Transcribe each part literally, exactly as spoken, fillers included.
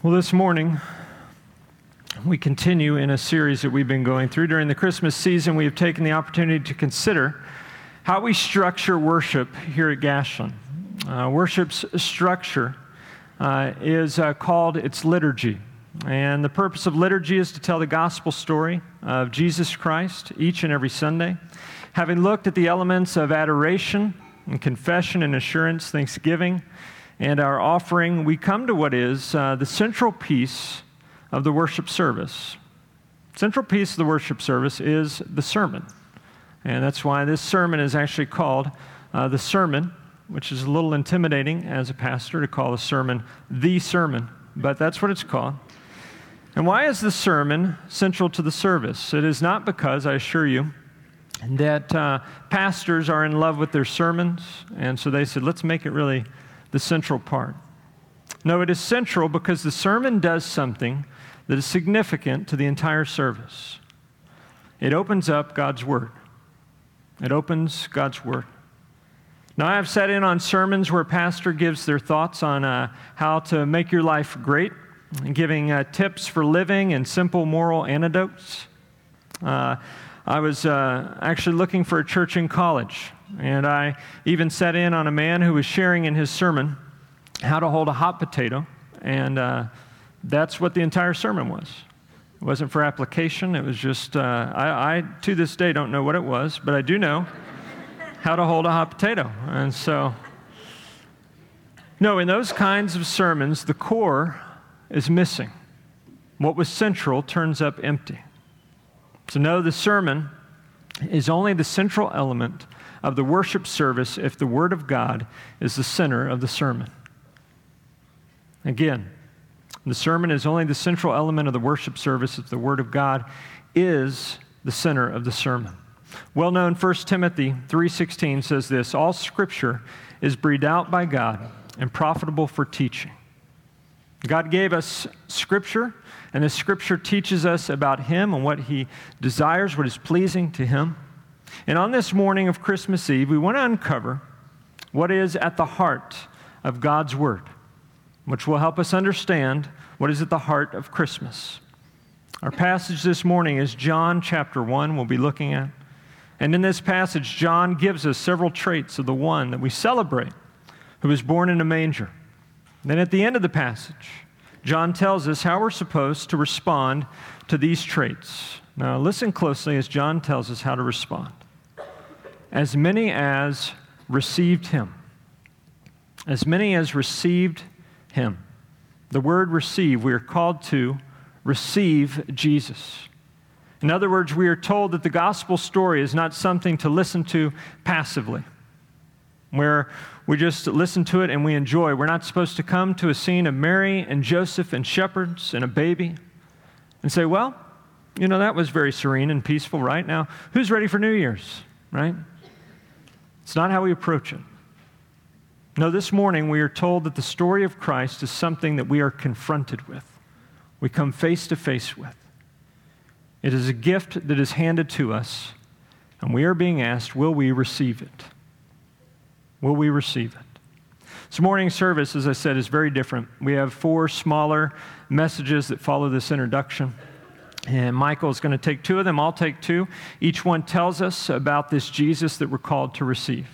Well, this morning, we continue in a series that we've been going through. During the Christmas season, we have taken the opportunity to consider how we structure worship here at Gashland. Uh, worship's structure uh, is uh, called its liturgy. And the purpose of liturgy is to tell the gospel story of Jesus Christ each and every Sunday. Having looked at the elements of adoration and confession and assurance, thanksgiving, and our offering, we come to what is uh, the central piece of the worship service. Central piece of the worship service is the sermon. And that's why this sermon is actually called uh, the sermon, which is a little intimidating as a pastor to call a sermon the sermon, but that's what it's called. And why is the sermon central to the service? It is not because, I assure you, that uh, pastors are in love with their sermons, and so they said, let's make it really the central part. No, it is central because the sermon does something that is significant to the entire service. It opens up God's Word. It opens God's Word. Now, I have sat in on sermons where a pastor gives their thoughts on uh, how to make your life great, and giving uh, tips for living and simple moral antidotes. Uh, I was uh, actually looking for a church in college, and I even sat in on a man who was sharing in his sermon how to hold a hot potato, and uh, that's what the entire sermon was. It wasn't for application. It was just, uh, I, I, to this day, don't know what it was, but I do know how to hold a hot potato. And so, no, in those kinds of sermons, the core is missing. What was central turns up empty. So no, the sermon is only the central element of the worship service if the Word of God is the center of the sermon. Again, the sermon is only the central element of the worship service if the Word of God is the center of the sermon. Well-known First Timothy three sixteen says this, all Scripture is breathed out by God and profitable for teaching. God gave us Scripture, and the Scripture teaches us about Him and what He desires, what is pleasing to Him. And on this morning of Christmas Eve, we want to uncover what is at the heart of God's Word, which will help us understand what is at the heart of Christmas. Our passage this morning is John chapter one, we'll be looking at. And in this passage, John gives us several traits of the one that we celebrate, who was born in a manger. Then at the end of the passage, John tells us how we're supposed to respond to these traits. Now listen closely as John tells us how to respond. As many as received Him. As many as received Him. The word receive, we are called to receive Jesus. In other words, we are told that the gospel story is not something to listen to passively, where we just listen to it and we enjoy. We're not supposed to come to a scene of Mary and Joseph and shepherds and a baby and say, well, you know, that was very serene and peaceful, right? Now, who's ready for New Year's, right? It's not how we approach it. No, this morning we are told that the story of Christ is something that we are confronted with. We come face to face with. It is a gift that is handed to us, and we are being asked, will we receive it? Will we receive it? This morning's service, as I said, is very different. We have four smaller messages that follow this introduction. And Michael is going to take two of them. I'll take two. Each one tells us about this Jesus that we're called to receive.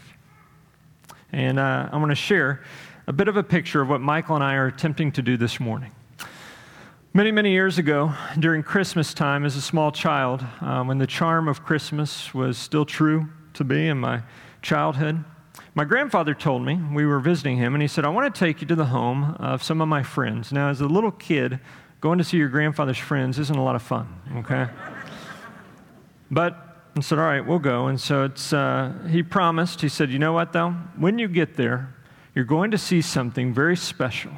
And uh, I'm going to share a bit of a picture of what Michael and I are attempting to do this morning. Many, many years ago, during Christmas time as a small child, uh, when the charm of Christmas was still true to me in my childhood, my grandfather told me, we were visiting him, and he said, I want to take you to the home of some of my friends. Now, as a little kid, going to see your grandfather's friends isn't a lot of fun, okay? But I said, all right, we'll go. And so it's uh, he promised, he said, you know what, though? When you get there, you're going to see something very special.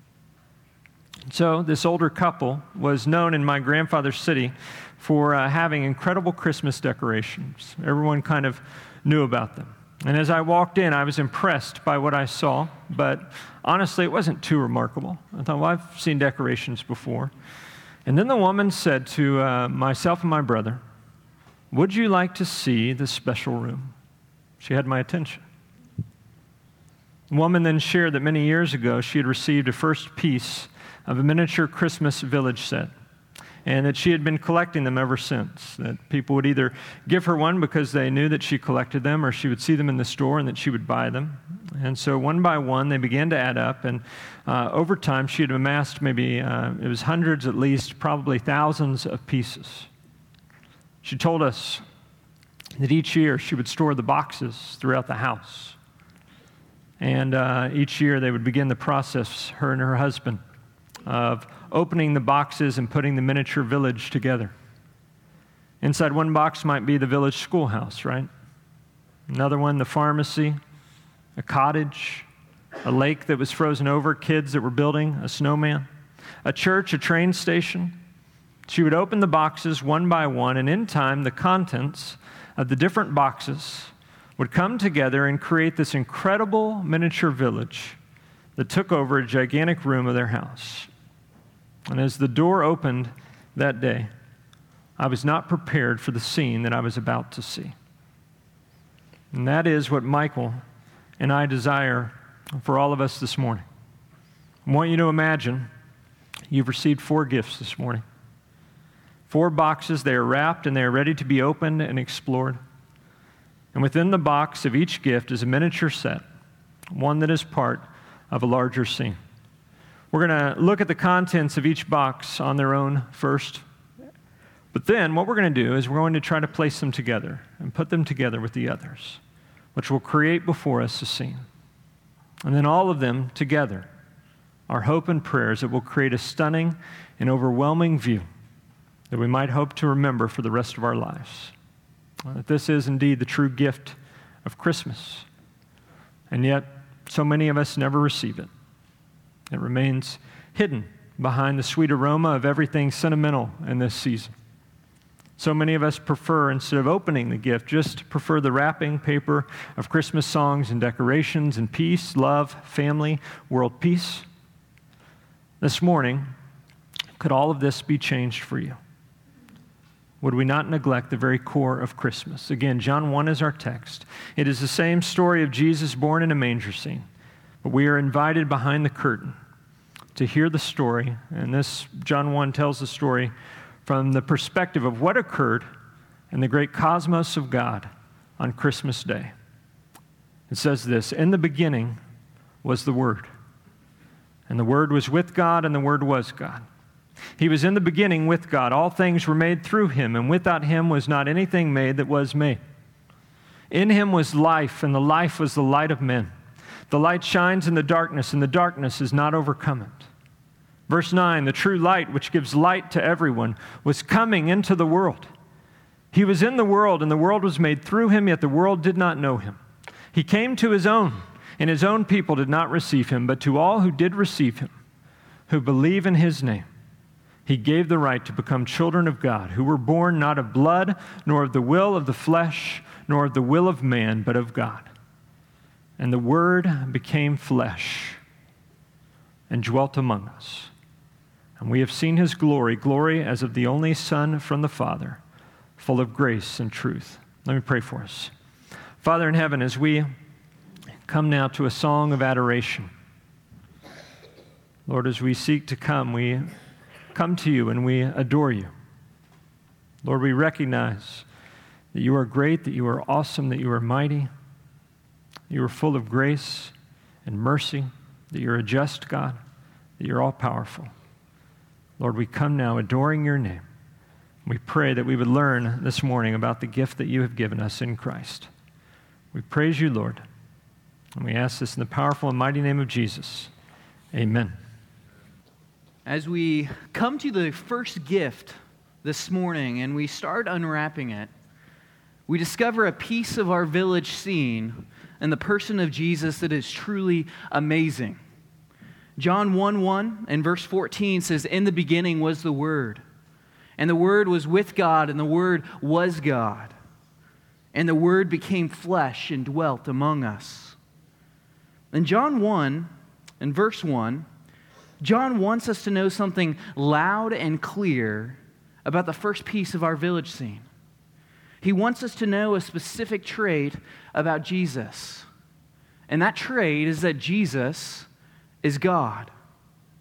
So this older couple was known in my grandfather's city for uh, having incredible Christmas decorations. Everyone kind of knew about them. And as I walked in, I was impressed by what I saw, but honestly, it wasn't too remarkable. I thought, well, I've seen decorations before. And then the woman said to uh, myself and my brother, would you like to see the special room? She had my attention. The woman then shared that many years ago, she had received a first piece of a miniature Christmas village set, and that she had been collecting them ever since. That people would either give her one because they knew that she collected them, or she would see them in the store and that she would buy them. And so one by one, they began to add up, and uh, over time, she had amassed maybe, uh, it was hundreds at least, probably thousands of pieces. She told us that each year she would store the boxes throughout the house. And uh, each year they would begin the process, her and her husband, of opening the boxes and putting the miniature village together. Inside one box might be the village schoolhouse, right? Another one, the pharmacy, a cottage, a lake that was frozen over, kids that were building a snowman, a church, a train station. She would open the boxes one by one, and in time, the contents of the different boxes would come together and create this incredible miniature village that took over a gigantic room of their house. And as the door opened that day, I was not prepared for the scene that I was about to see. And that is what Michael and I desire for all of us this morning. I want you to imagine you've received four gifts this morning. Four boxes, they are wrapped and they are ready to be opened and explored. And within the box of each gift is a miniature set, one that is part of a larger scene. We're going to look at the contents of each box on their own first. But then what we're going to do is we're going to try to place them together and put them together with the others, which will create before us a scene. And then all of them together, our hope and prayers, that will create a stunning and overwhelming view that we might hope to remember for the rest of our lives. That this is indeed the true gift of Christmas. And yet, so many of us never receive it. It remains hidden behind the sweet aroma of everything sentimental in this season. So many of us prefer, instead of opening the gift, just prefer the wrapping paper of Christmas songs and decorations and peace, love, family, world peace. This morning, could all of this be changed for you? Would we not neglect the very core of Christmas? Again, John one is our text. It is the same story of Jesus born in a manger scene, but we are invited behind the curtain to hear the story, and this, John one tells the story from the perspective of what occurred in the great cosmos of God on Christmas Day. It says this: in the beginning was the Word, and the Word was with God, and the Word was God. He was in the beginning with God. All things were made through him, and without him was not anything made that was made. In him was life, and the life was the light of men. The light shines in the darkness, and the darkness has not overcome it. Verse nine, the true light, which gives light to everyone, was coming into the world. He was in the world, and the world was made through him, yet the world did not know him. He came to his own, and his own people did not receive him, but to all who did receive him, who believe in his name, he gave the right to become children of God, who were born not of blood, nor of the will of the flesh, nor of the will of man, but of God. And the Word became flesh and dwelt among us. And we have seen his glory, glory as of the only Son from the Father, full of grace and truth. Let me pray for us. Father in heaven, as we come now to a song of adoration, Lord, as we seek to come, we come to you and we adore you. Lord, we recognize that you are great, that you are awesome, that you are mighty, you are full of grace and mercy, that you're a just God, that you're all-powerful. Lord, we come now adoring your name. We pray that we would learn this morning about the gift that you have given us in Christ. We praise you, Lord, and we ask this in the powerful and mighty name of Jesus. Amen. As we come to the first gift this morning and we start unwrapping it, we discover a piece of our village scene in the person of Jesus that is truly amazing. John one one and verse fourteen says, "In the beginning was the Word, and the Word was with God, and the Word was God. And the Word became flesh and dwelt among us." In John one and verse one, John wants us to know something loud and clear about the first piece of our village scene. He wants us to know a specific trait about Jesus. And that trait is that Jesus is God.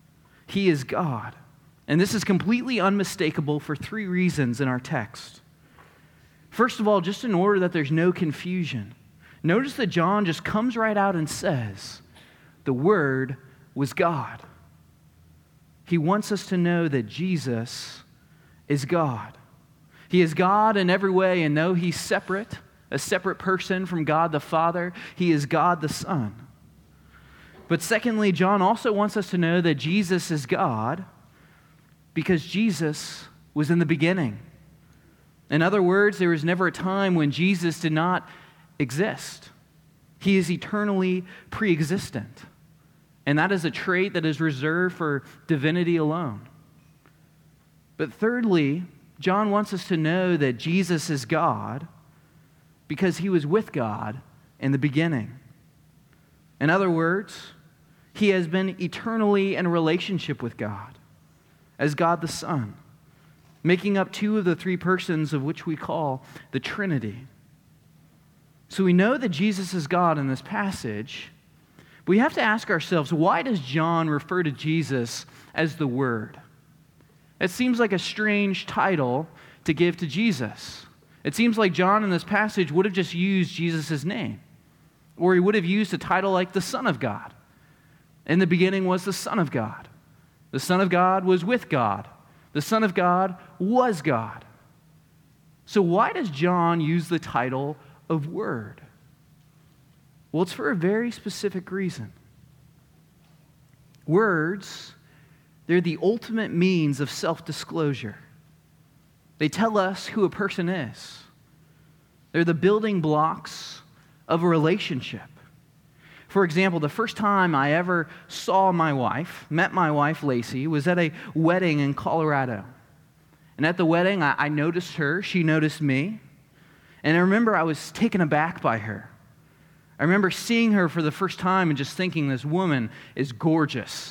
He is God. And this is completely unmistakable for three reasons in our text. First of all, just in order that there's no confusion, notice that John just comes right out and says, the Word was God. He wants us to know that Jesus is God. He is God in every way, and though he's separate, a separate person from God the Father, he is God the Son. But secondly, John also wants us to know that Jesus is God because Jesus was in the beginning. In other words, there was never a time when Jesus did not exist. He is eternally pre-existent. And that is a trait that is reserved for divinity alone. But thirdly, John wants us to know that Jesus is God because he was with God in the beginning. In other words, he has been eternally in a relationship with God as God the Son, making up two of the three persons of which we call the Trinity. So we know that Jesus is God in this passage, but we have to ask ourselves, why does John refer to Jesus as the Word? It seems like a strange title to give to Jesus. It seems like John in this passage would have just used Jesus' name, or he would have used a title like the Son of God. In the beginning was the Son of God. The Son of God was with God. The Son of God was God. So why does John use the title of Word? Well, it's for a very specific reason. Words, they're the ultimate means of self-disclosure. They tell us who a person is. They're the building blocks of a relationship. For example, the first time I ever saw my wife, met my wife, Lacey, was at a wedding in Colorado. And at the wedding, I, I noticed her, she noticed me. And I remember I was taken aback by her. I remember seeing her for the first time and just thinking, this woman is gorgeous.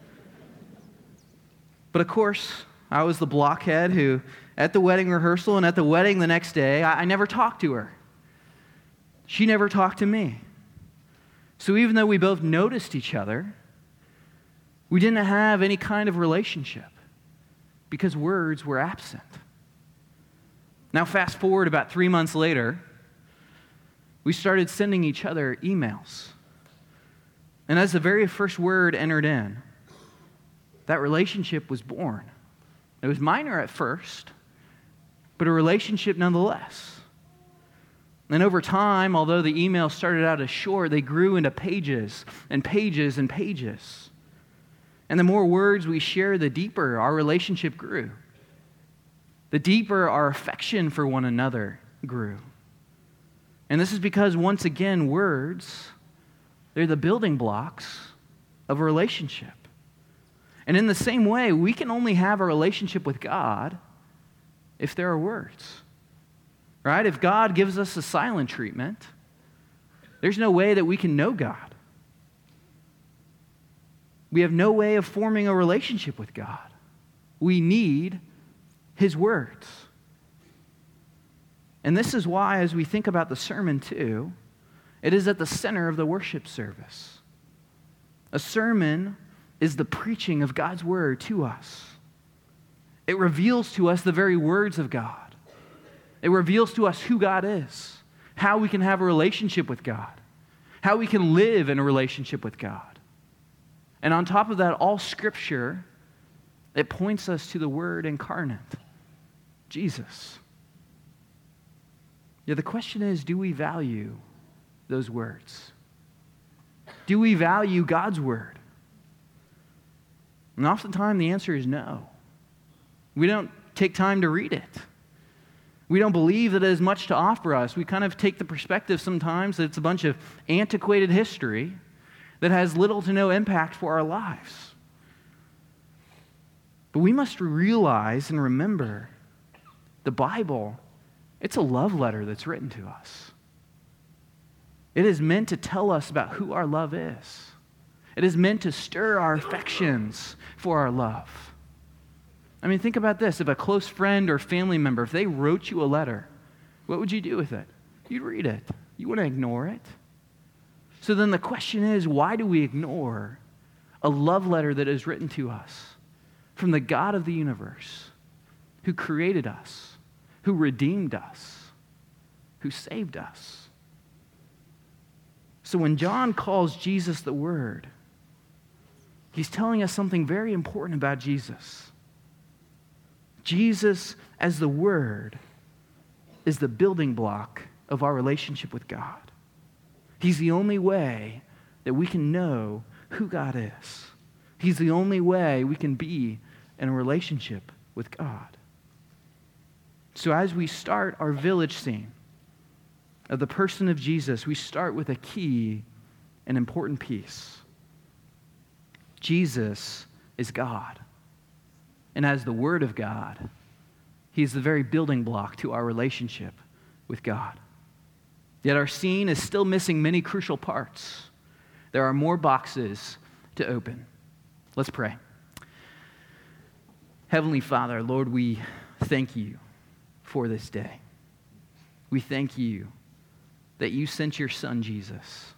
But of course, I was the blockhead who, at the wedding rehearsal and at the wedding the next day, I, I never talked to her. She never talked to me. So even though we both noticed each other, we didn't have any kind of relationship because words were absent. Now fast forward about three months later, we started sending each other emails. And as the very first word entered in, that relationship was born. It was minor at first, but a relationship nonetheless. And over time, although the emails started out as short, they grew into pages and pages and pages. And the more words we shared, the deeper our relationship grew. The deeper our affection for one another grew. And this is because, once again, words, they're the building blocks of a relationship. And in the same way, we can only have a relationship with God if there are words. Right? If God gives us a silent treatment, there's no way that we can know God. We have no way of forming a relationship with God. We need His words. And this is why, as we think about the sermon too, it is at the center of the worship service. A sermon is the preaching of God's word to us. It reveals to us the very words of God. It reveals to us who God is, how we can have a relationship with God, how we can live in a relationship with God. And on top of that, all Scripture, it points us to the Word incarnate, Jesus. Yeah, the question is, do we value those words? Do we value God's Word? And oftentimes the answer is no. We don't take time to read it. We don't believe that it has much to offer us. We kind of take the perspective sometimes that it's a bunch of antiquated history that has little to no impact for our lives. But we must realize and remember the Bible, it's a love letter that's written to us. It is meant to tell us about who our love is. It is meant to stir our affections for our love. I mean, think about this. If a close friend or family member, if they wrote you a letter, what would you do with it? You'd read it. You wouldn't ignore it. So then the question is, why do we ignore a love letter that is written to us from the God of the universe, who created us, who redeemed us, who saved us. So when John calls Jesus the Word, he's telling us something very important about Jesus. Jesus, as the Word, is the building block of our relationship with God. He's the only way that we can know who God is. He's the only way we can be in a relationship with God. So as we start our village scene of the person of Jesus, we start with a key and important piece. Jesus is God. And as the Word of God, He's the very building block to our relationship with God. Yet our scene is still missing many crucial parts. There are more boxes to open. Let's pray. Heavenly Father, Lord, we thank you for this day. We thank you that you sent your Son, Jesus,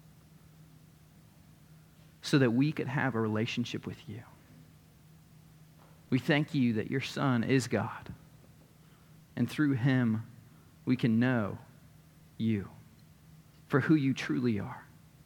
so that we could have a relationship with you. We thank you that your Son is God, and through him we can know you for who you truly are.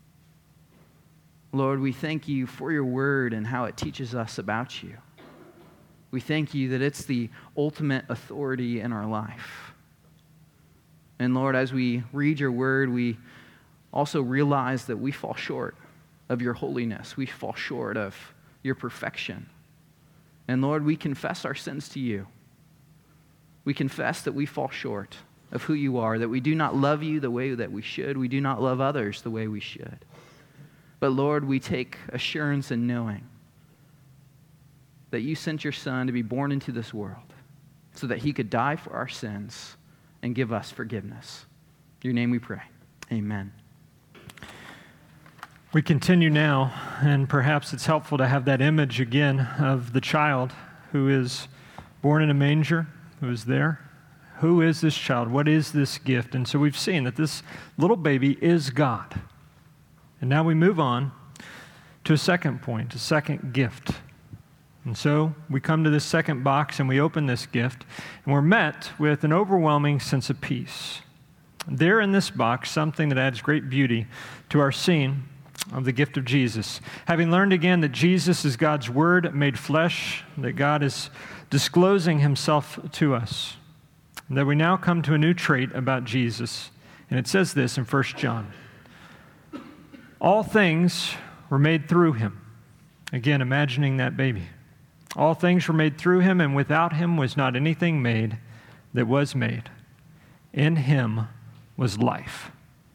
Lord, we thank you for your word and how it teaches us about you. We thank you that it's the ultimate authority in our life. And Lord, as we read your word, we also realize that we fall short of your holiness. We fall short of your perfection. And Lord, we confess our sins to you. We confess that we fall short of who you are, that we do not love you the way that we should. We do not love others the way we should. But Lord, we take assurance in knowing that you sent your Son to be born into this world so that he could die for our sins and give us forgiveness. In your name we pray. Amen. We continue now, and perhaps it's helpful to have that image again of the child who is born in a manger, who is there. Who is this child? What is this gift? And so we've seen that this little baby is God. And now we move on to a second point, a second gift. And so we come to this second box and we open this gift, and we're met with an overwhelming sense of peace. There in this box, something that adds great beauty to our scene of the gift of Jesus. Having learned again that Jesus is God's Word made flesh, that God is disclosing himself to us, and that we now come to a new trait about Jesus. And it says this in First John. All things were made through him. Again, imagining that baby. All things were made through him, and without him was not anything made that was made. In him was life.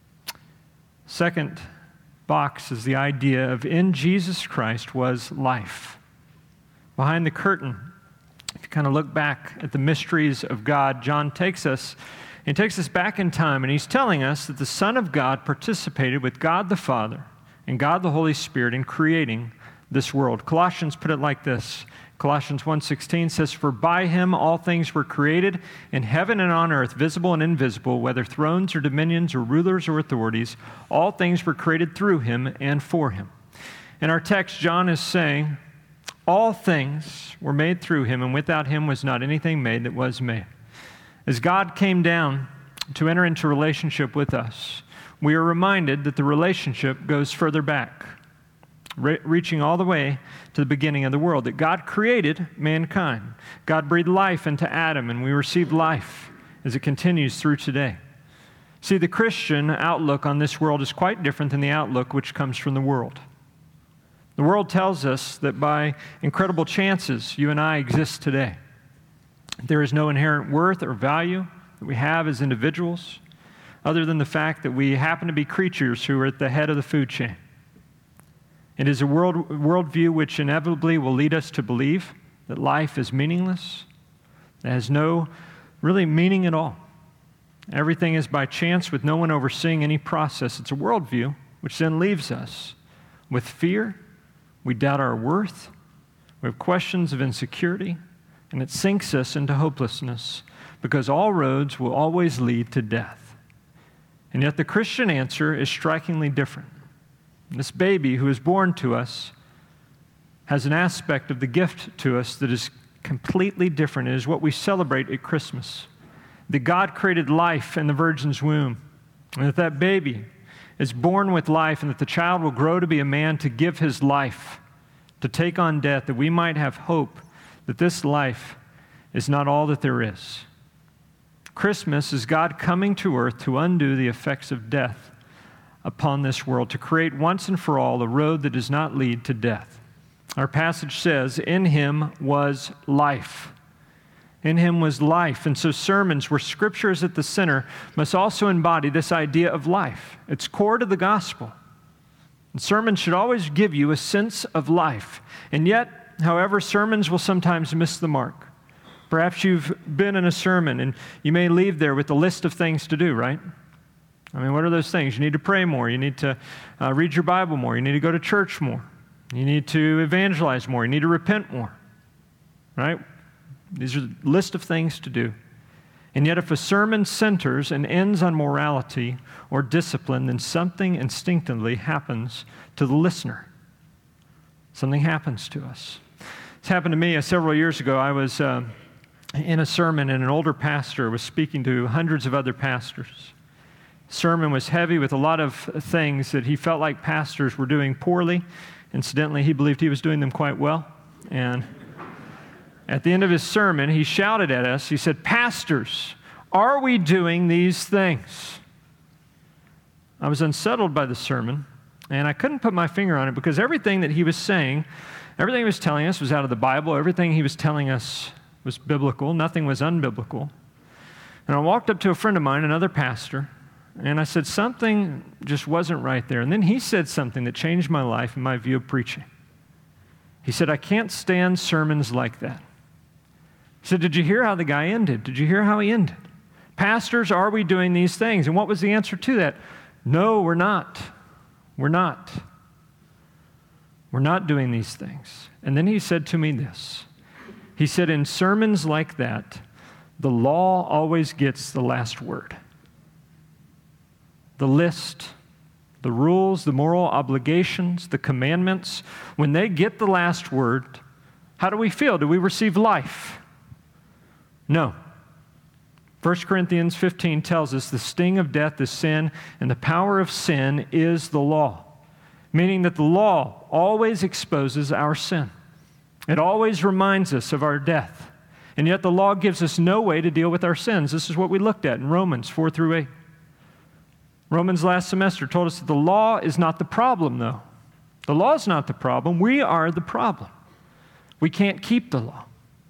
Second box is the idea of in Jesus Christ was life. Behind the curtain, if you kind of look back at the mysteries of God, John takes us, he takes us back in time, and he's telling us that the Son of God participated with God the Father and God the Holy Spirit in creating this world. Colossians put it like this. Colossians one sixteen says, "For by him all things were created in heaven and on earth, visible and invisible, whether thrones or dominions or rulers or authorities, all things were created through him and for him." In our text, John is saying, all things were made through him, and without him was not anything made that was made. As God came down to enter into relationship with us, we are reminded that the relationship goes further back, re- reaching all the way to the beginning of the world, that God created mankind. God breathed life into Adam, and we received life as it continues through today. See, the Christian outlook on this world is quite different than the outlook which comes from the world. The world tells us that by incredible chances, you and I exist today. There is no inherent worth or value that we have as individuals, other than the fact that we happen to be creatures who are at the head of the food chain. It is a world worldview which inevitably will lead us to believe that life is meaningless, that has no really meaning at all. Everything is by chance with no one overseeing any process. It's a worldview which then leaves us with fear. We doubt our worth. We have questions of insecurity, and it sinks us into hopelessness because all roads will always lead to death. And yet the Christian answer is strikingly different. This baby who is born to us has an aspect of the gift to us that is completely different. It is what we celebrate at Christmas. That God created life in the virgin's womb, and that that baby is born with life, and that the child will grow to be a man to give his life, to take on death, that we might have hope that this life is not all that there is. Christmas is God coming to earth to undo the effects of death upon this world, to create once and for all a road that does not lead to death. Our passage says, in him was life. In him was life. And so sermons where Scripture is at the center must also embody this idea of life. It's core to the gospel. And sermons should always give you a sense of life. And yet, however, sermons will sometimes miss the mark. Perhaps you've been in a sermon and you may leave there with a list of things to do, right? I mean, what are those things? You need to pray more. You need to uh, read your Bible more. You need to go to church more. You need to evangelize more. You need to repent more, right? These are a list of things to do. And yet if a sermon centers and ends on morality or discipline, then something instinctively happens to the listener. Something happens to us. It's happened to me uh, several years ago. I was uh, in a sermon, and an older pastor was speaking to hundreds of other pastors. The sermon was heavy with a lot of things that he felt like pastors were doing poorly. Incidentally, he believed he was doing them quite well. And at the end of his sermon, he shouted at us. He said, "Pastors, are we doing these things?" I was unsettled by the sermon, and I couldn't put my finger on it because everything that he was saying, everything he was telling us was out of the Bible. Everything he was telling us was biblical. Nothing was unbiblical. And I walked up to a friend of mine, another pastor, and I said, something just wasn't right there. And then he said something that changed my life and my view of preaching. He said, "I can't stand sermons like that." He said, "Did you hear how the guy ended? Did you hear how he ended? Pastors, are we doing these things?" And what was the answer to that? No, we're not. We're not. We're not doing these things. And then he said to me this. He said, in sermons like that, the law always gets the last word. The list, the rules, the moral obligations, the commandments, when they get the last word, how do we feel? Do we receive life? No. First Corinthians fifteen tells us the sting of death is sin, and the power of sin is the law, meaning that the law always exposes our sin. It always reminds us of our death, and yet the law gives us no way to deal with our sins. This is what we looked at in Romans four through eight. Romans last semester told us that the law is not the problem, though. The law is not the problem. We are the problem. We can't keep the law.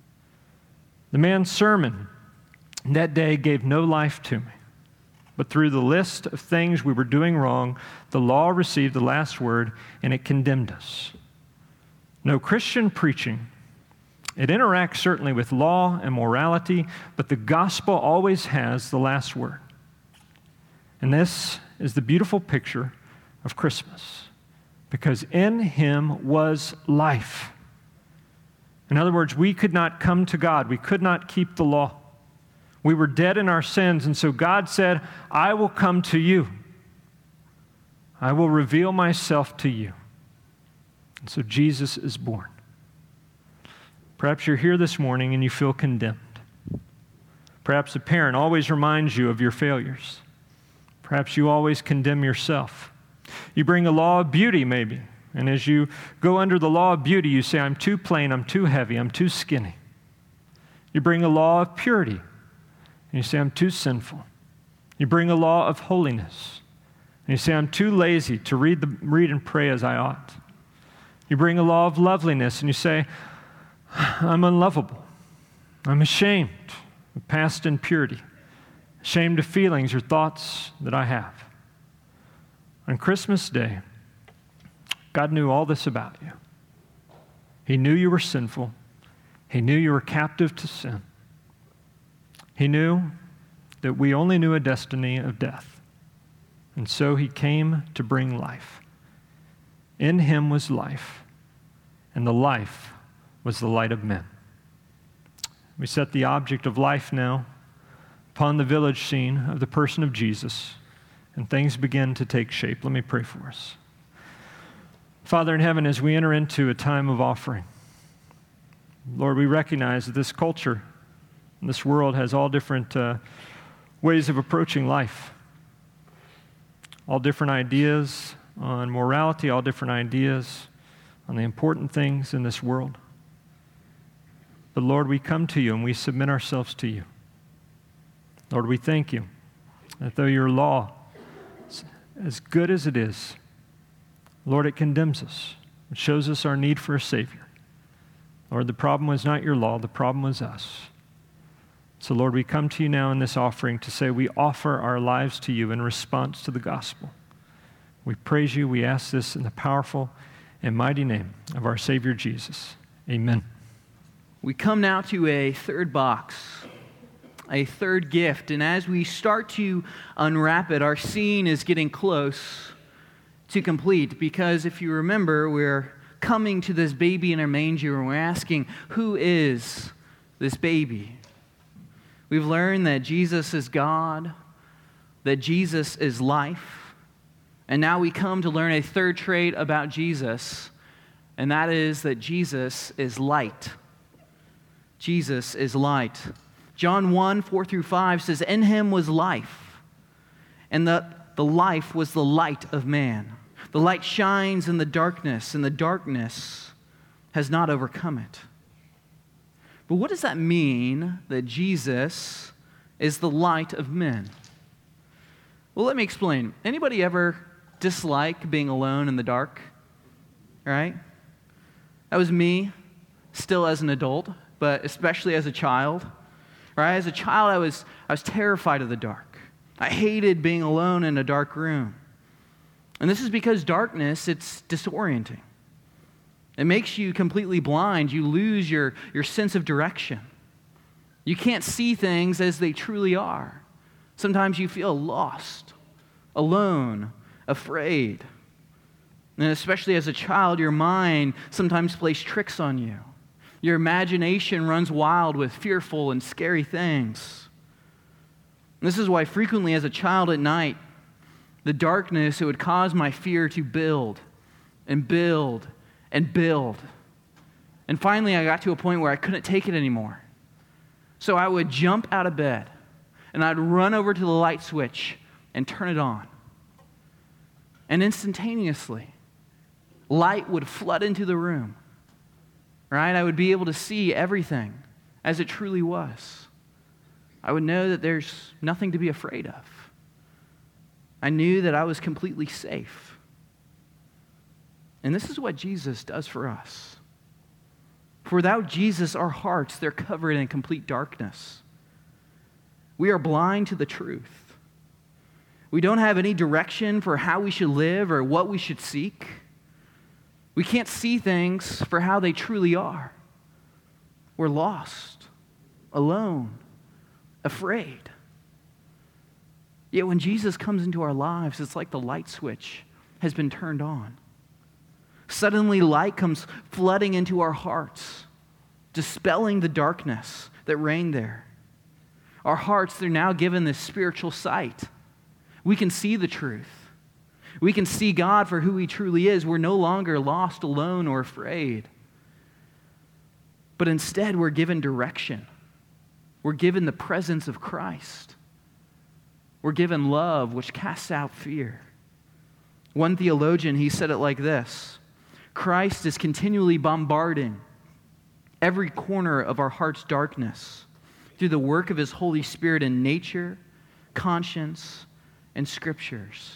The man's sermon that day gave no life to me. But through the list of things we were doing wrong, the law received the last word, and it condemned us. No, Christian preaching, it interacts certainly with law and morality, but the gospel always has the last word. And this is the beautiful picture of Christmas, because in him was life. In other words, we could not come to God. We could not keep the law. We were dead in our sins, and so God said, I will come to you. I will reveal myself to you. And so Jesus is born. Perhaps you're here this morning and you feel condemned. Perhaps a parent always reminds you of your failures. Perhaps you always condemn yourself. You bring a law of beauty, maybe. And as you go under the law of beauty, you say, I'm too plain, I'm too heavy, I'm too skinny. You bring a law of purity, and you say, I'm too sinful. You bring a law of holiness, and you say, I'm too lazy to read, the, read and pray as I ought. You bring a law of loveliness, and you say, I'm unlovable. I'm ashamed of past impurity, ashamed of feelings or thoughts that I have. On Christmas Day, God knew all this about you. He knew you were sinful. He knew you were captive to sin. He knew that we only knew a destiny of death. And so he came to bring life. In him was life, and the life was the light of men. We set the object of life now upon the village scene of the person of Jesus, and things begin to take shape. Let me pray for us. Father in heaven, as we enter into a time of offering, Lord, we recognize that this culture, this world has all different uh, ways of approaching life, all different ideas on morality, all different ideas on the important things in this world. But Lord, we come to you and we submit ourselves to you. Lord, we thank you that though your law, as good as it is, Lord, it condemns us. It shows us our need for a Savior. Lord, the problem was not your law, the problem was us. So Lord, we come to you now in this offering to say we offer our lives to you in response to the gospel. We praise you. We ask this in the powerful and mighty name of our Savior Jesus. Amen. We come now to a third box, a third gift. And as we start to unwrap it, our scene is getting close to complete. Because if you remember, we're coming to this baby in a manger and we're asking, who is this baby? We've learned that Jesus is God, that Jesus is life. And now we come to learn a third trait about Jesus, and that is that Jesus is light. Jesus is light. John one, four through five says, in him was life, and the, the life was the light of man. The light shines in the darkness, and the darkness has not overcome it. But what does that mean, that Jesus is the light of men? Well, let me explain. Anybody ever dislike being alone in the dark? Right? That was me, still as an adult, but especially as a child. Right? As a child, I was I was terrified of the dark. I hated being alone in a dark room. And this is because darkness, it's disorienting. It makes you completely blind. You lose your, your sense of direction. You can't see things as they truly are. Sometimes you feel lost, alone, afraid. And especially as a child, your mind sometimes plays tricks on you. Your imagination runs wild with fearful and scary things. And this is why frequently as a child at night, the darkness, it would cause my fear to build and build and build. And finally, I got to a point where I couldn't take it anymore. So I would jump out of bed, and I'd run over to the light switch and turn it on. And instantaneously, light would flood into the room. Right? I would be able to see everything as it truly was. I would know that there's nothing to be afraid of. I knew that I was completely safe. And this is what Jesus does for us. For without Jesus, our hearts, they're covered in complete darkness. We are blind to the truth. We don't have any direction for how we should live or what we should seek. We can't see things for how they truly are. We're lost, alone, afraid. Yet when Jesus comes into our lives, it's like the light switch has been turned on. Suddenly light comes flooding into our hearts, dispelling the darkness that reigned there. Our hearts, they're now given this spiritual sight. We can see the truth. We can see God for who He truly is. We're no longer lost, alone, or afraid. But instead, we're given direction. We're given the presence of Christ. We're given love, which casts out fear. One theologian, he said it like this: Christ is continually bombarding every corner of our heart's darkness through the work of His Holy Spirit in nature, conscience, and scriptures.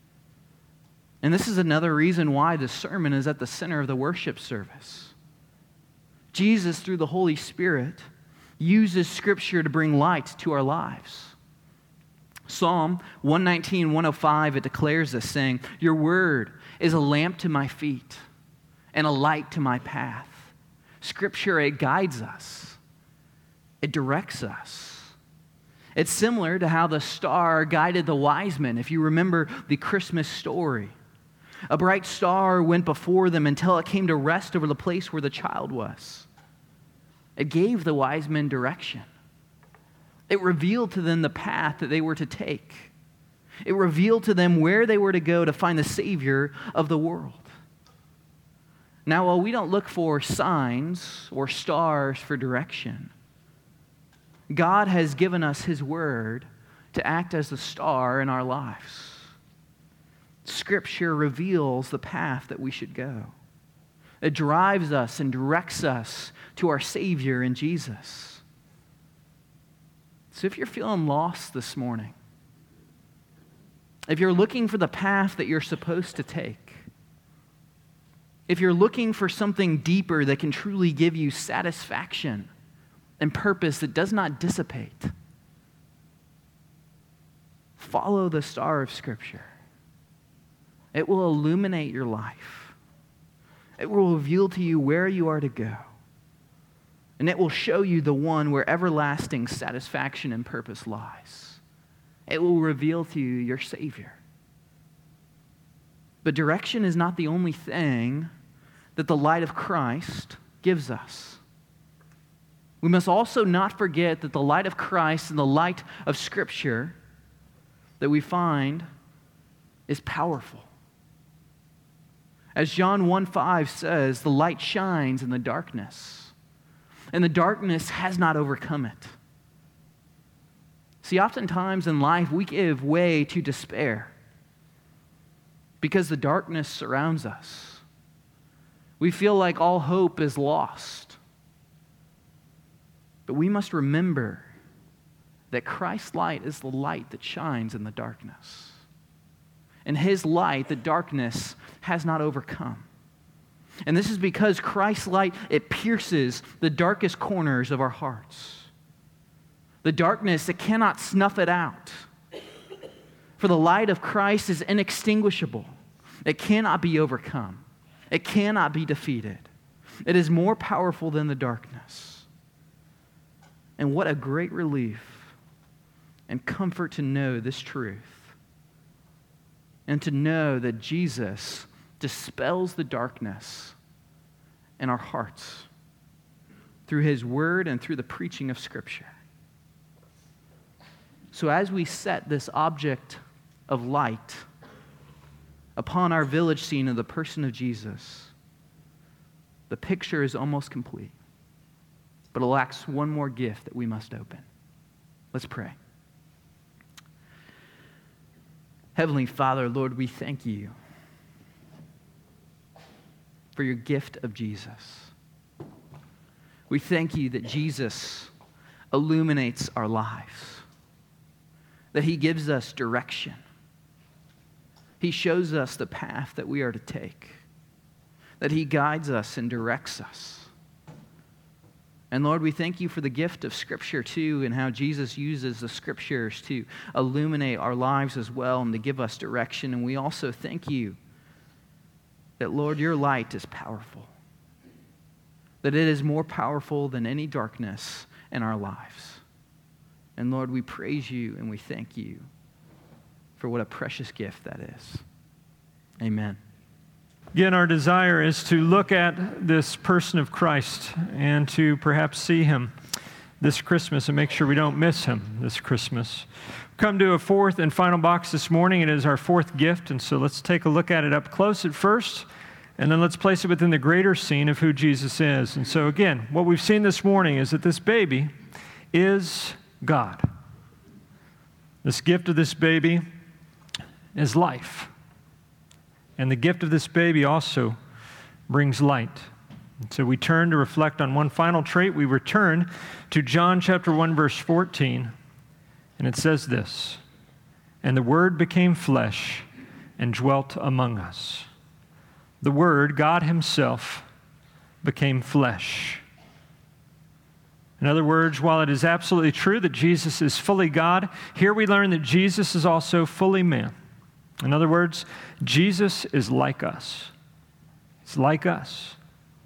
And this is another reason why the sermon is at the center of the worship service. Jesus, through the Holy Spirit, uses Scripture to bring light to our lives. Psalm one nineteen, one oh five, it declares this, saying, "Your word is a lamp to my feet and a light to my path." Scripture, it guides us. It directs us. It's similar to how the star guided the wise men, if you remember the Christmas story. A bright star went before them until it came to rest over the place where the child was. It gave the wise men direction. It revealed to them the path that they were to take. It revealed to them where they were to go to find the Savior of the world. Now, while we don't look for signs or stars for direction, God has given us His Word to act as the star in our lives. Scripture reveals the path that we should go. It drives us and directs us to our Savior in Jesus. So if you're feeling lost this morning, if you're looking for the path that you're supposed to take, if you're looking for something deeper that can truly give you satisfaction and purpose that does not dissipate, follow the star of Scripture. It will illuminate your life. It will reveal to you where you are to go. And it will show you the one where everlasting satisfaction and purpose lies. It will reveal to you your Savior. But direction is not the only thing that the light of Christ gives us. We must also not forget that the light of Christ and the light of Scripture that we find is powerful. As John one five says, the light shines in the darkness, and the darkness has not overcome it. See, oftentimes in life we give way to despair because the darkness surrounds us. We feel like all hope is lost. But we must remember that Christ's light is the light that shines in the darkness. And His light, the darkness, has not overcome. And this is because Christ's light, it pierces the darkest corners of our hearts. The darkness, it cannot snuff it out. For the light of Christ is inextinguishable. It cannot be overcome. It cannot be defeated. It is more powerful than the darkness. And what a great relief and comfort to know this truth. And to know that Jesus dispels the darkness in our hearts through His Word and through the preaching of Scripture. So as we set this object of light upon our village scene of the person of Jesus, the picture is almost complete. But it lacks one more gift that we must open. Let's pray. Heavenly Father, Lord, we thank You for Your gift of Jesus. We thank You that Jesus illuminates our lives, that He gives us direction. He shows us the path that we are to take, that He guides us and directs us. And Lord, we thank You for the gift of Scripture too, and how Jesus uses the Scriptures to illuminate our lives as well and to give us direction. And we also thank You that, Lord, Your light is powerful, that it is more powerful than any darkness in our lives. And Lord, we praise You and we thank You for what a precious gift that is. Amen. Again, our desire is to look at this person of Christ and to perhaps see Him this Christmas and make sure we don't miss Him this Christmas. Come to a fourth and final box this morning. It is our fourth gift, and so let's take a look at it up close at first, and then let's place it within the greater scene of who Jesus is. And so again, what we've seen this morning is that this baby is God. This gift of this baby is life. And the gift of this baby also brings light. And so we turn to reflect on one final trait. We return to John chapter one, verse fourteen. And it says this, "And the Word became flesh and dwelt among us." The Word, God Himself, became flesh. In other words, while it is absolutely true that Jesus is fully God, here we learn that Jesus is also fully man. In other words, Jesus is like us. He's like us.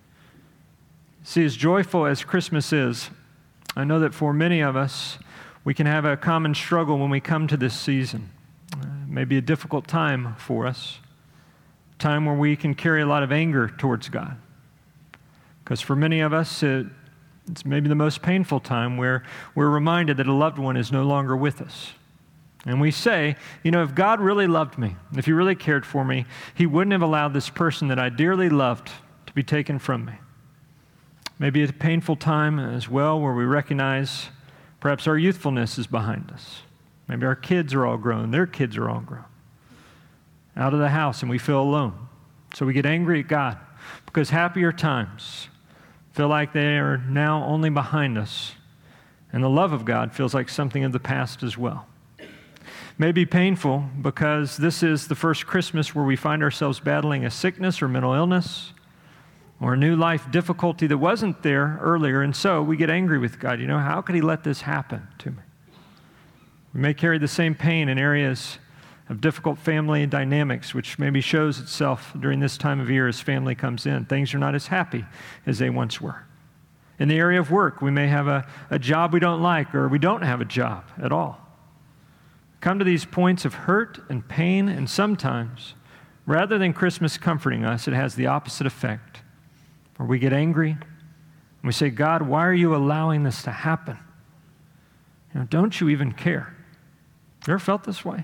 See, as joyful as Christmas is, I know that for many of us, we can have a common struggle when we come to this season. Uh, it may be a difficult time for us, a time where we can carry a lot of anger towards God. Because for many of us, it, it's maybe the most painful time where we're reminded that a loved one is no longer with us. And we say, you know, if God really loved me, if He really cared for me, He wouldn't have allowed this person that I dearly loved to be taken from me. Maybe a painful time as well where we recognize perhaps our youthfulness is behind us. Maybe our kids are all grown, their kids are all grown, out of the house, and we feel alone. So we get angry at God because happier times feel like they are now only behind us, and the love of God feels like something of the past as well. May be painful because this is the first Christmas where we find ourselves battling a sickness or mental illness or a new life difficulty that wasn't there earlier, and so we get angry with God. You know, how could he let this happen to me? We may carry the same pain in areas of difficult family dynamics, which maybe shows itself during this time of year as family comes in. Things are not as happy as they once were. In the area of work, we may have a, a job we don't like, or we don't have a job at all. Come to these points of hurt and pain, and sometimes, rather than Christmas comforting us, it has the opposite effect, where we get angry, and we say, God, why are you allowing this to happen? You know, don't you even care? You ever felt this way?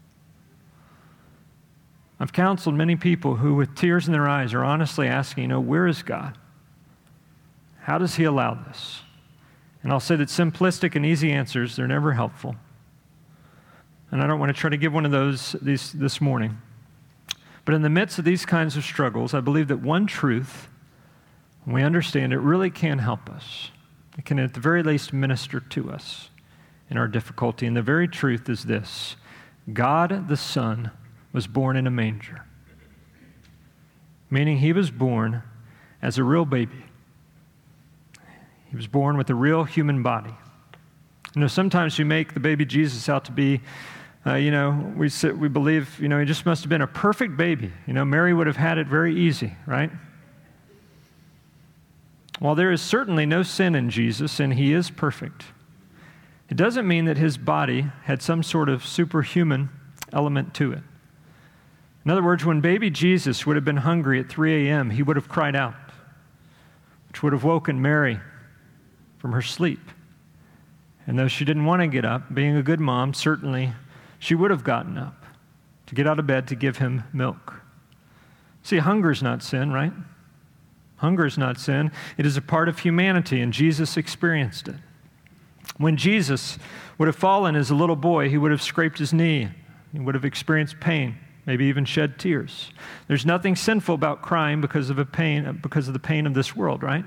I've counseled many people who, with tears in their eyes, are honestly asking, you know, where is God? How does he allow this? And I'll say that simplistic and easy answers, they're never helpful. And I don't want to try to give one of those these, this morning. But in the midst of these kinds of struggles, I believe that one truth, when we understand it, really can help us. It can at the very least minister to us in our difficulty. And the very truth is this: God the Son was born in a manger, meaning he was born as a real baby. He was born with a real human body. You know, sometimes we make the baby Jesus out to be, uh, you know, we sit, we believe, you know, he just must have been a perfect baby. You know, Mary would have had it very easy, right? While there is certainly no sin in Jesus, and he is perfect, it doesn't mean that his body had some sort of superhuman element to it. In other words, when baby Jesus would have been hungry at three a.m., he would have cried out, which would have woken Mary from her sleep. And though she didn't want to get up, being a good mom, certainly she would have gotten up to get out of bed to give him milk. See, hunger is not sin, right? Hunger is not sin. It is a part of humanity, and Jesus experienced it. When Jesus would have fallen as a little boy, he would have scraped his knee. He would have experienced pain, maybe even shed tears. There's nothing sinful about crying because of a pain, because of the pain of this world, right?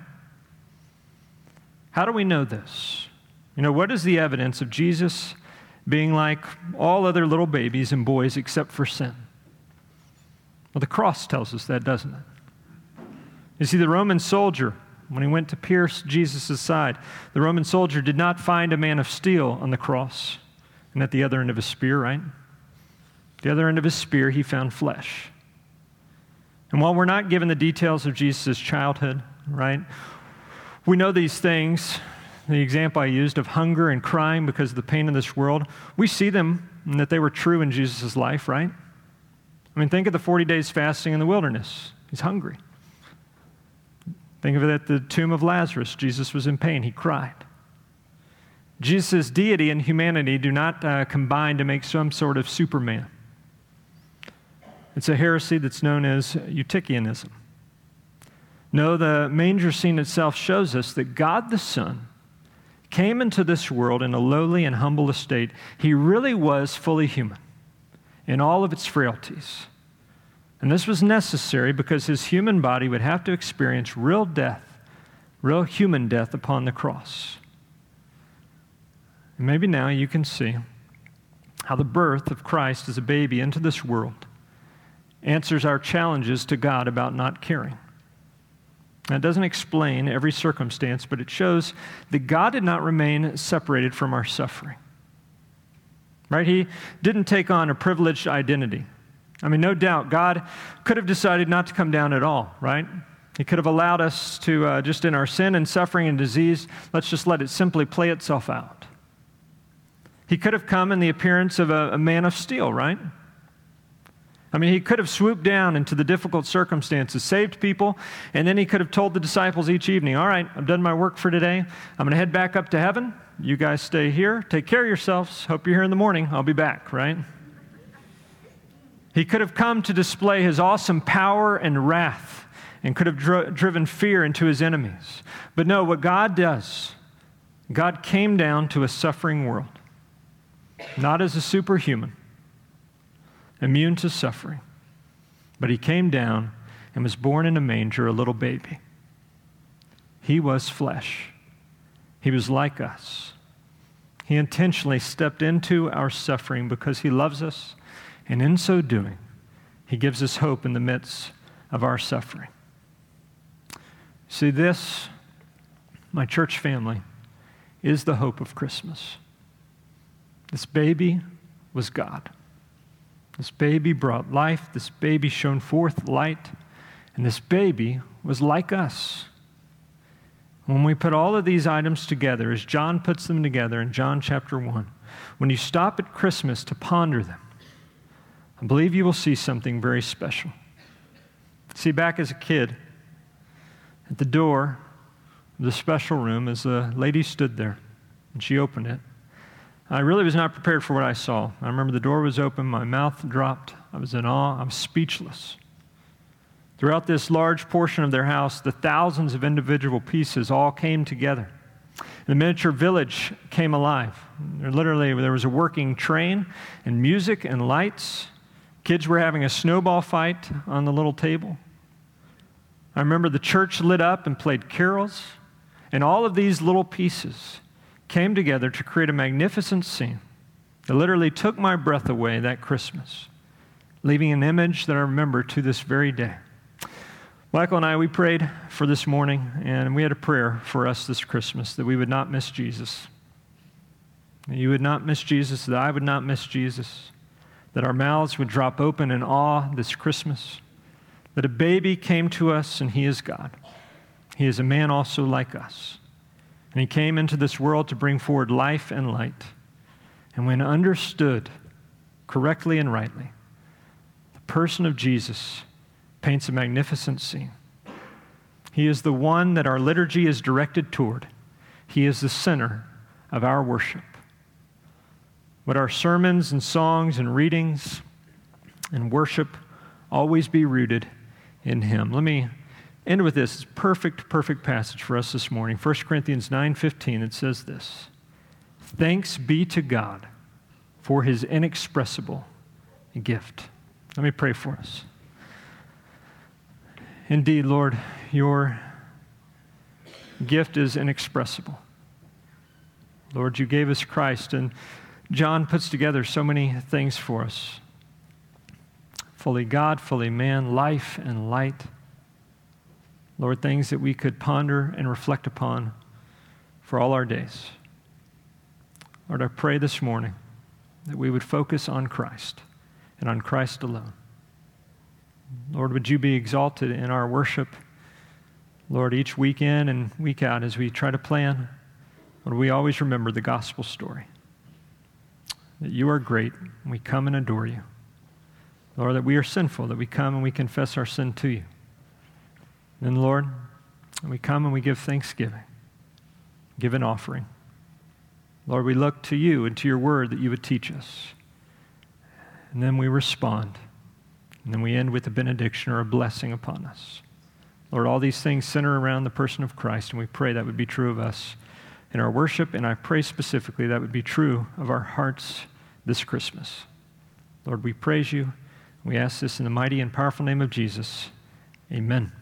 How do we know this? You know, what is the evidence of Jesus being like all other little babies and boys except for sin? Well, the cross tells us that, doesn't it? You see, the Roman soldier, when he went to pierce Jesus' side, the Roman soldier did not find a man of steel on the cross and at the other end of his spear, right? The other end of his spear, he found flesh. And while we're not given the details of Jesus' childhood, right, we know these things. The example I used of hunger and crying because of the pain of this world, we see them and that they were true in Jesus' life, right? I mean, think of the forty days fasting in the wilderness. He's hungry. Think of it at the tomb of Lazarus. Jesus was in pain. He cried. Jesus' deity and humanity do not uh, combine to make some sort of Superman. It's a heresy that's known as Eutychianism. No, the manger scene itself shows us that God the Son came into this world in a lowly and humble estate. He really was fully human in all of its frailties. And this was necessary because his human body would have to experience real death, real human death upon the cross. And maybe now you can see how the birth of Christ as a baby into this world answers our challenges to God about not caring. Now, it doesn't explain every circumstance, but it shows that God did not remain separated from our suffering. Right? He didn't take on a privileged identity. I mean, no doubt, God could have decided not to come down at all, right? He could have allowed us to, uh, just in our sin and suffering and disease, let's just let it simply play itself out. He could have come in the appearance of a, a man of steel, right? I mean, he could have swooped down into the difficult circumstances, saved people, and then he could have told the disciples each evening, all right, I've done my work for today. I'm going to head back up to heaven. You guys stay here. Take care of yourselves. Hope you're here in the morning. I'll be back, right? He could have come to display his awesome power and wrath and could have dri- driven fear into his enemies. But no, what God does, God came down to a suffering world, not as a superhuman, immune to suffering, but he came down and was born in a manger, a little baby. He was flesh. He was like us. He intentionally stepped into our suffering because he loves us, and in so doing, he gives us hope in the midst of our suffering. See, this, my church family, is the hope of Christmas. This baby was God. This baby brought life. This baby shone forth light. And this baby was like us. When we put all of these items together, as John puts them together in John chapter one, when you stop at Christmas to ponder them, I believe you will see something very special. See, back as a kid, at the door of the special room, as a lady stood there and she opened it, I really was not prepared for what I saw. I remember the door was open, my mouth dropped, I was in awe, I was speechless. Throughout this large portion of their house, the thousands of individual pieces all came together. The miniature village came alive. There literally, there was a working train and music and lights. Kids were having a snowball fight on the little table. I remember the church lit up and played carols, and all of these little pieces came together to create a magnificent scene that literally took my breath away that Christmas, leaving an image that I remember to this very day. Michael and I, we prayed for this morning, and we had a prayer for us this Christmas that we would not miss Jesus. That you would not miss Jesus, that I would not miss Jesus, that our mouths would drop open in awe this Christmas, that a baby came to us, and he is God. He is a man also like us. And he came into this world to bring forward life and light. And when understood correctly and rightly, the person of Jesus paints a magnificent scene. He is the one that our liturgy is directed toward. He is the center of our worship. Would our sermons and songs and readings and worship always be rooted in him? Let me end with this perfect, perfect passage for us this morning. First Corinthians nine fifteen, it says this: "Thanks be to God for his inexpressible gift." Let me pray for us. Indeed, Lord, your gift is inexpressible. Lord, you gave us Christ, and John puts together so many things for us. Fully God, fully man, life and light. Lord, things that we could ponder and reflect upon for all our days. Lord, I pray this morning that we would focus on Christ and on Christ alone. Lord, would you be exalted in our worship? Lord, each week in and week out as we try to plan, Lord, we always remember the gospel story. That you are great, and we come and adore you. Lord, that we are sinful, that we come and we confess our sin to you. Then, Lord, we come and we give thanksgiving, give an offering. Lord, we look to you and to your word that you would teach us. And then we respond. And then we end with a benediction or a blessing upon us. Lord, all these things center around the person of Christ, and we pray that would be true of us in our worship, and I pray specifically that would be true of our hearts this Christmas. Lord, we praise you. We ask this in the mighty and powerful name of Jesus. Amen.